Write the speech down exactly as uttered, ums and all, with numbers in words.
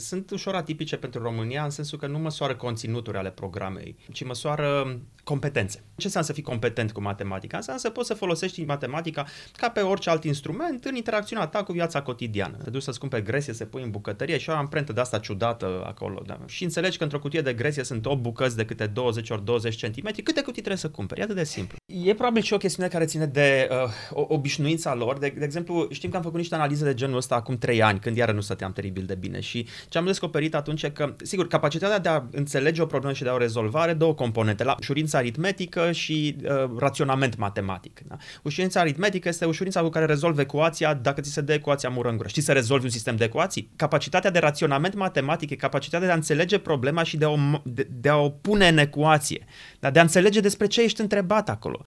sunt ușor atipice pentru România în sensul că nu măsoară conținuturi ale programei, ci măsoară competențe. Ce înseamnă să fii competent cu matematica? Înseamnă să poți să folosești matematica ca pe orice alt instrument în interacțiunea ta cu viața cotidiană. Te duci să-ți cumperi gresie, să pui în bucătărie și o amprentă de asta ciudată acolo. Da? Și înțelegi că într-o cutie de gresie sunt opt bucăți de câte douăzeci ori douăzeci centimetri. Câte cutii trebuie să cumperi? E atât de simplu. E probabil și o chestiune care ține de uh, obișnuința lor. De, de exemplu, știm că am făcut niște analize de genul ăsta acum trei ani, când iară nu stăteam teribil de bine. Și ce am descoperit atunci e că, sigur, capacitatea de a înțelege o problemă și de a o rezolva are două componente, la ușurința aritmetică și uh, raționament matematic. Da? Ușurința aritmetică este ușurința cu care rezolvi ecuația dacă ți se dă ecuația mură în gură. Știi să rezolvi un sistem de ecuații? Capacitatea de raționament matematic e capacitatea de a înțelege problema și de a o, de, de a o pune în ecuație, da? De a înțelege despre ce ești întrebat acolo.